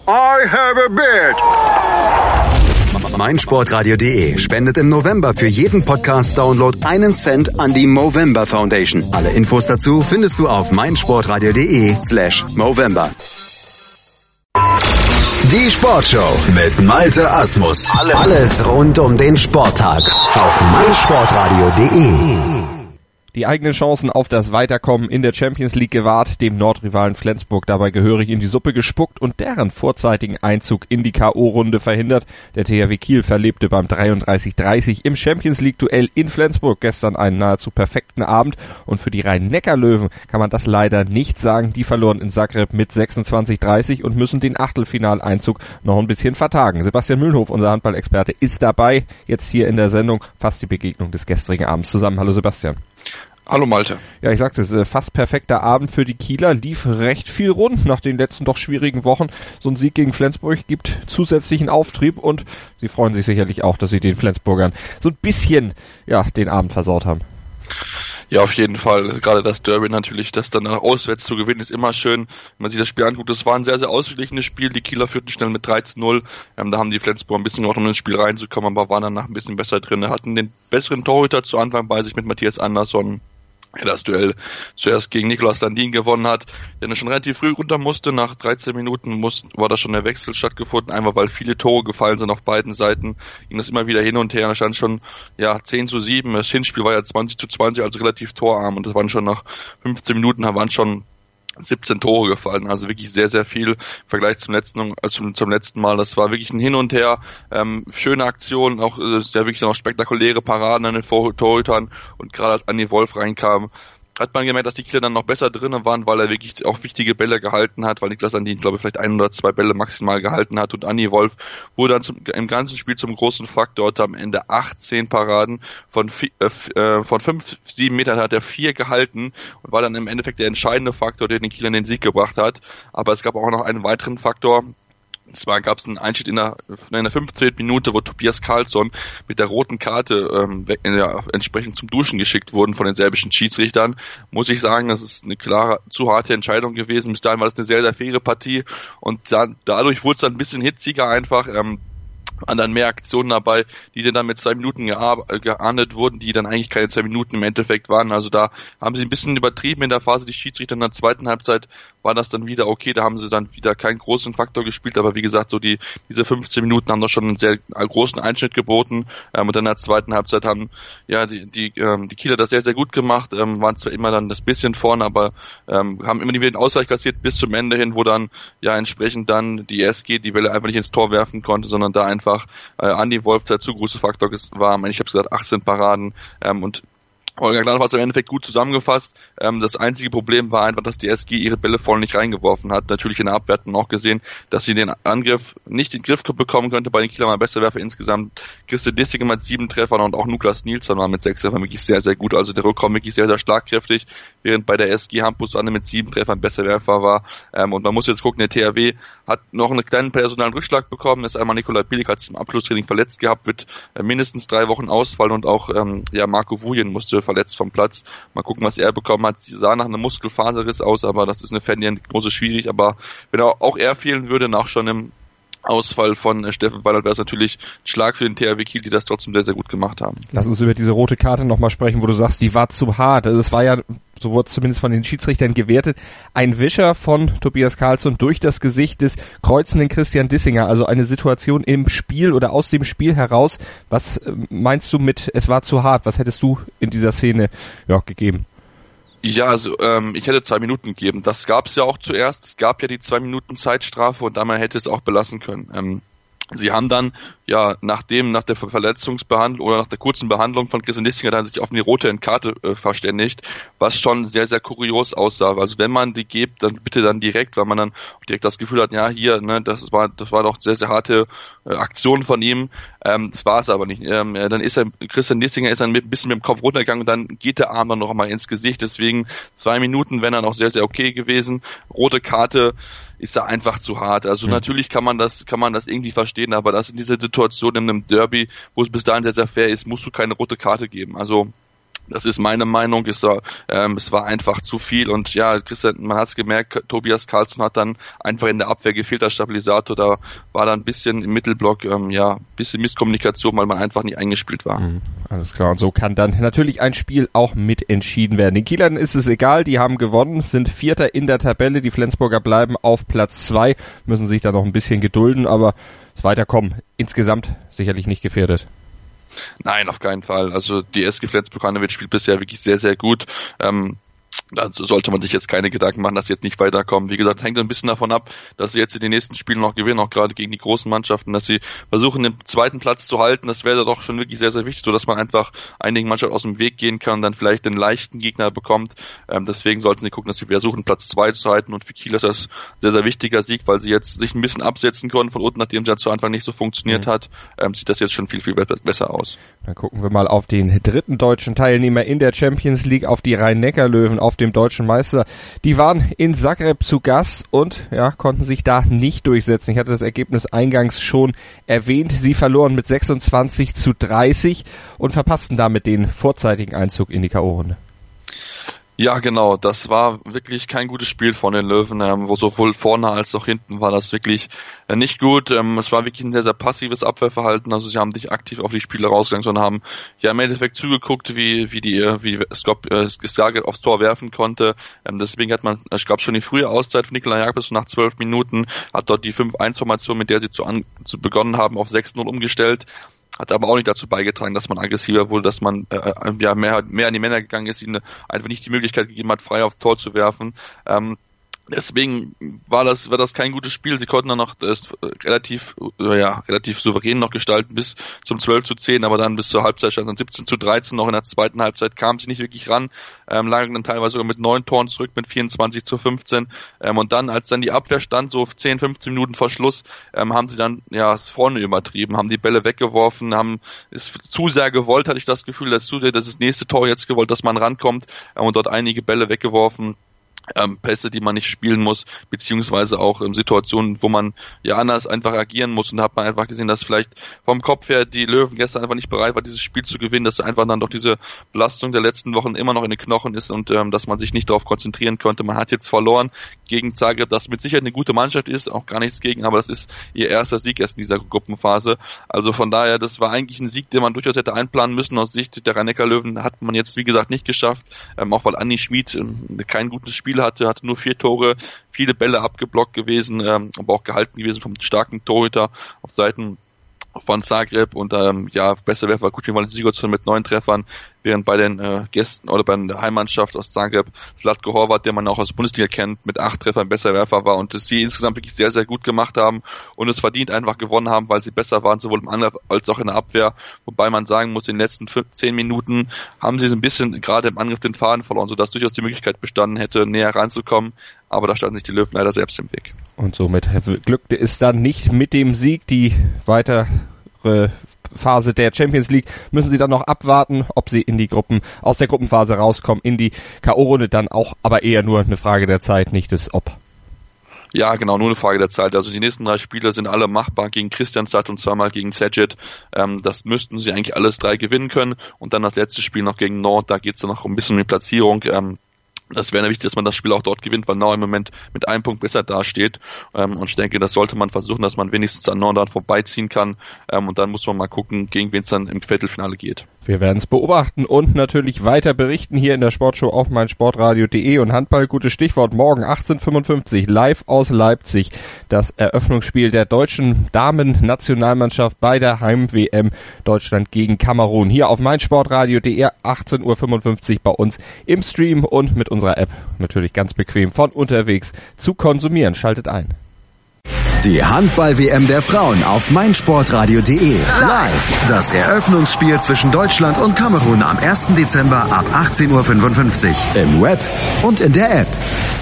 I have a beard. meinsportradio.de spendet im November für jeden Podcast-Download 1 Cent an die Movember Foundation. Alle Infos dazu findest du auf meinsportradio.de/Movember. Die Sportshow mit Malte Asmus. Alles rund um den Sporttag auf meinsportradio.de. Die eigenen Chancen auf das Weiterkommen in der Champions League gewahrt, dem Nordrivalen Flensburg dabei gehörig in die Suppe gespuckt und deren vorzeitigen Einzug in die K.O.-Runde verhindert. Der THW Kiel verlebte beim 33:30 im Champions League-Duell in Flensburg gestern einen nahezu perfekten Abend und für die Rhein-Neckar-Löwen kann man das leider nicht sagen. Die verloren in Zagreb mit 26:30 und müssen den Achtelfinaleinzug noch ein bisschen vertagen. Sebastian Mühlenhof, unser Handball-Experte, ist dabei, jetzt hier in der Sendung, fasst die Begegnung des gestrigen Abends zusammen. Hallo Sebastian. Hallo Malte. Ja, ich sagte es, fast perfekter Abend für die Kieler, lief recht viel rund nach den letzten doch schwierigen Wochen. So ein Sieg gegen Flensburg gibt zusätzlichen Auftrieb und sie freuen sich sicherlich auch, dass sie den Flensburgern so ein bisschen, den Abend versaut haben. Ja, auf jeden Fall. Gerade das Derby natürlich, das dann auswärts zu gewinnen, ist immer schön. Wenn man sich das Spiel anguckt, das war ein sehr, sehr ausgeglichenes Spiel. Die Kieler führten schnell mit 3:0. Da haben die Flensburger ein bisschen gebraucht, um ins Spiel reinzukommen, aber waren danach ein bisschen besser drin. Hatten den besseren Torhüter zu Anfang bei sich mit Matthias Andersson, der das Duell zuerst gegen Nikolaus Landin gewonnen hat, der dann schon relativ früh runter musste. Nach 13 Minuten war da schon der Wechsel stattgefunden, einfach weil viele Tore gefallen sind auf beiden Seiten. Ging das immer wieder hin und her. Da stand schon 10:7. Das Hinspiel war ja 20:20, also relativ torarm. Und das waren schon nach 15 Minuten, waren schon 17 Tore gefallen, also wirklich sehr, sehr viel im Vergleich zum letzten Mal. Das war wirklich ein Hin und Her, schöne Aktion, auch wirklich dann auch spektakuläre Paraden an den Torhütern und gerade als Andy Wolf reinkam, hat man gemerkt, dass die Kieler dann noch besser drinnen waren, weil er wirklich auch wichtige Bälle gehalten hat, weil Niklas Landin, glaube ich, vielleicht 1 oder 2 Bälle maximal gehalten hat und Andy Wolf wurde dann im ganzen Spiel zum großen Faktor, hatte am Ende 18 Paraden von 5-7 Metern hat er 4 gehalten und war dann im Endeffekt der entscheidende Faktor, der den Kielern den Sieg gebracht hat. Aber es gab auch noch einen weiteren Faktor. Und zwar gab es einen Einschnitt in der 15. Minute, wo Tobias Karlsson mit der roten Karte entsprechend zum Duschen geschickt wurden von den serbischen Schiedsrichtern. Muss ich sagen, das ist eine klare, zu harte Entscheidung gewesen. Bis dahin war das eine sehr, sehr faire Partie und dadurch wurde es dann ein bisschen hitziger einfach. Dann mehr Aktionen dabei, die dann mit 2 Minuten geahndet wurden, die dann eigentlich keine 2 Minuten im Endeffekt waren. Also da haben sie ein bisschen übertrieben in der Phase, die Schiedsrichter in der zweiten Halbzeit war das dann wieder okay, da haben sie dann wieder keinen großen Faktor gespielt, aber wie gesagt, so diese 15 Minuten haben doch schon einen sehr großen Einschnitt geboten, und dann in der zweiten Halbzeit haben die Kieler das sehr, sehr gut gemacht, waren zwar immer dann das bisschen vorne, aber haben immer wieder den Ausgleich kassiert bis zum Ende hin, wo dann entsprechend dann die SG die Bälle einfach nicht ins Tor werfen konnte, sondern da einfach Andy Wolf der zu große Faktor war. Ich habe gesagt 18 Paraden und Holger Glanz hat es im Endeffekt gut zusammengefasst. Das einzige Problem war einfach, dass die SG ihre Bälle voll nicht reingeworfen hat. Natürlich in der Abwehr hatten auch gesehen, dass sie den Angriff nicht in den Griff bekommen könnte. Bei den Kieler mal besser Werfer insgesamt. Christian Dissing mit 7 Treffern und auch Niklas Nilsson war mit 6 Treffern wirklich sehr, sehr gut. Also der Rückraum wirklich sehr, sehr schlagkräftig, während bei der SG Hampus Anne mit 7 Treffern besser Werfer war. Und man muss jetzt gucken, der THW hat noch einen kleinen personalen Rückschlag bekommen. Das ist einmal Nikolai Billig, hat sich im Abschlusstraining verletzt gehabt, wird mindestens 3 Wochen ausfallen und auch Marco Vujen musste verletzt vom Platz. Mal gucken, was er bekommen hat. Sie sah nach einem Muskelfaserriss aus, aber das ist eine Ferndiagnose schwierig. Aber wenn auch er fehlen würde, nach schon im Ausfall von Steffen Ballert, wäre es natürlich ein Schlag für den THW Kiel, die das trotzdem sehr, sehr gut gemacht haben. Lass uns über diese rote Karte nochmal sprechen, wo du sagst, die war zu hart. Also es war ja, so wurde es zumindest von den Schiedsrichtern gewertet, ein Wischer von Tobias Karlsson durch das Gesicht des kreuzenden Christian Dissinger. Also eine Situation im Spiel oder aus dem Spiel heraus. Was meinst du mit, es war zu hart? Was hättest du in dieser Szene gegeben? Ja, also ich hätte 2 Minuten gegeben. Das gab es ja auch zuerst. Es gab ja die 2 Minuten Zeitstrafe und man hätte es auch belassen können. Sie haben dann, nach der Verletzungsbehandlung oder nach der kurzen Behandlung von Christian Dissinger dann sich auf eine rote Karte verständigt, was schon sehr, sehr kurios aussah. Also wenn man die gibt, dann bitte dann direkt, weil man dann direkt das Gefühl hat, das war doch sehr, sehr harte Aktion von ihm. Das war es aber nicht. Dann ist Christian Dissinger ist dann ein bisschen mit dem Kopf runtergegangen und dann geht der Arm dann noch einmal ins Gesicht. Deswegen 2 Minuten wären dann auch sehr, sehr okay gewesen. Rote Karte ist da einfach zu hart. Also natürlich kann man das irgendwie verstehen, aber das in dieser Situation in einem Derby, wo es bis dahin sehr, sehr fair ist, musst du keine rote Karte geben. Also Das ist meine Meinung. Es war einfach zu viel und ja, Christian, man hat es gemerkt, Tobias Karlsson hat dann einfach in der Abwehr gefehlt als Stabilisator. Da war dann ein bisschen im Mittelblock, bisschen Misskommunikation, weil man einfach nicht eingespielt war. Alles klar, und so kann dann natürlich ein Spiel auch mitentschieden werden. Den Kielern ist es egal, die haben gewonnen, sind Vierter in der Tabelle, die Flensburger bleiben auf Platz 2, müssen sich da noch ein bisschen gedulden, aber das Weiterkommen insgesamt sicherlich nicht gefährdet. Nein, auf keinen Fall. Also die SG Flensburg-Handewitt spielt bisher wirklich sehr, sehr gut. Da sollte man sich jetzt keine Gedanken machen, dass sie jetzt nicht weiterkommen. Wie gesagt, hängt ein bisschen davon ab, dass sie jetzt in den nächsten Spielen noch gewinnen, auch gerade gegen die großen Mannschaften, dass sie versuchen, den zweiten Platz zu halten. Das wäre doch schon wirklich sehr, sehr wichtig, so dass man einfach einigen Mannschaften aus dem Weg gehen kann und dann vielleicht einen leichten Gegner bekommt. Deswegen sollten sie gucken, dass sie versuchen, Platz 2 zu halten. Und für Kiel ist das sehr, sehr wichtiger Sieg, weil sie jetzt sich ein bisschen absetzen konnten von unten, nachdem es ja zu Anfang nicht so funktioniert hat. Sieht das jetzt schon viel, viel besser aus. Dann gucken wir mal auf den dritten deutschen Teilnehmer in der Champions League, auf die Rhein-Neckar-Löwen, auf dem deutschen Meister. Die waren in Zagreb zu Gast und konnten sich da nicht durchsetzen. Ich hatte das Ergebnis eingangs schon erwähnt. Sie verloren mit 26-30 und verpassten damit den vorzeitigen Einzug in die K.O.-Runde. Ja, genau, das war wirklich kein gutes Spiel von den Löwen, wo sowohl vorne als auch hinten war das wirklich nicht gut. Es war wirklich ein sehr, sehr passives Abwehrverhalten, also sie haben nicht aktiv auf die Spiele rausgegangen, sondern haben ja im Endeffekt zugeguckt, wie Zagreb aufs Tor werfen konnte. Deswegen hat man, ich glaube schon die frühe Auszeit von Nikolai Jakobs nach 12 Minuten, hat dort die 5-1-Formation, mit der sie zu begonnen haben, auf 6-0 umgestellt. Hat aber auch nicht dazu beigetragen, dass man aggressiver wurde, dass man mehr an die Männer gegangen ist, ihnen einfach nicht die Möglichkeit gegeben hat, frei aufs Tor zu werfen. Deswegen war das kein gutes Spiel. Sie konnten dann noch relativ souverän noch gestalten bis zum 12-10, aber dann bis zur Halbzeit stand dann 17-13 noch in der zweiten Halbzeit, kam sie nicht wirklich ran, lagen dann teilweise sogar mit 9 Toren zurück mit 24-15 und dann, als dann die Abwehr stand, so 10, 15 Minuten vor Schluss, haben sie dann vorne übertrieben, haben die Bälle weggeworfen, haben es zu sehr gewollt, hatte ich das Gefühl, dass das nächste Tor jetzt gewollt, dass man rankommt und dort einige Bälle weggeworfen. Pässe, die man nicht spielen muss, beziehungsweise auch Situationen, wo man anders einfach agieren muss, und da hat man einfach gesehen, dass vielleicht vom Kopf her die Löwen gestern einfach nicht bereit war, dieses Spiel zu gewinnen, dass einfach dann doch diese Belastung der letzten Wochen immer noch in den Knochen ist und dass man sich nicht darauf konzentrieren konnte. Man hat jetzt verloren gegen Zagreb, das mit Sicherheit eine gute Mannschaft ist, auch gar nichts gegen, aber das ist ihr erster Sieg erst in dieser Gruppenphase. Also von daher, das war eigentlich ein Sieg, den man durchaus hätte einplanen müssen. Aus Sicht der Rhein-Neckar-Löwen hat man jetzt, wie gesagt, nicht geschafft, auch weil Andi Schmid kein gutes Spiel hatte nur 4 Tore, viele Bälle abgeblockt gewesen, aber auch gehalten gewesen vom starken Torhüter auf Seiten von Zagreb und besser Werfer Kucin Sigurdsson mit 9 Treffern, während bei den Gästen oder bei der Heimmannschaft aus Zagreb Zlatko Horvat, den man auch aus der Bundesliga kennt, mit 8 Treffern besser Werfer war und das sie insgesamt wirklich sehr, sehr gut gemacht haben und es verdient einfach gewonnen haben, weil sie besser waren, sowohl im Angriff als auch in der Abwehr, wobei man sagen muss, in den letzten 10 Minuten haben sie so ein bisschen gerade im Angriff den Faden verloren, sodass durchaus die Möglichkeit bestanden hätte, näher ranzukommen, aber da standen sich die Löwen leider selbst im Weg. Und somit glückte es dann nicht mit dem Sieg. Die weitere Phase der Champions League müssen sie dann noch abwarten, ob sie aus der Gruppenphase rauskommen, in die K.O.-Runde dann auch, aber eher nur eine Frage der Zeit, nicht des Ob. Ja, genau, nur eine Frage der Zeit. Also die nächsten 3 Spiele sind alle machbar gegen Kristianstad und zweimal gegen Szeged. Das müssten sie eigentlich alles 3 gewinnen können und dann das letzte Spiel noch gegen Nord, da geht es dann noch ein bisschen um die Platzierung. Das wäre wichtig, dass man das Spiel auch dort gewinnt, weil Nord im Moment mit einem Punkt besser dasteht. Und ich denke, das sollte man versuchen, dass man wenigstens an Nord vorbeiziehen kann. Und dann muss man mal gucken, gegen wen es dann im Viertelfinale geht. Wir werden es beobachten und natürlich weiter berichten hier in der Sportshow auf meinsportradio.de und Handball, gutes Stichwort, morgen 18:55 live aus Leipzig. Das Eröffnungsspiel der deutschen Damen-Nationalmannschaft bei der Heim-WM Deutschland gegen Kamerun. Hier auf meinsportradio.de 18:55 bei uns im Stream und mit unserer App natürlich ganz bequem von unterwegs zu konsumieren. Schaltet ein. Die Handball-WM der Frauen auf meinsportradio.de. Live. Das Eröffnungsspiel zwischen Deutschland und Kamerun am 1. Dezember ab 18:55 Uhr. Im Web und in der App.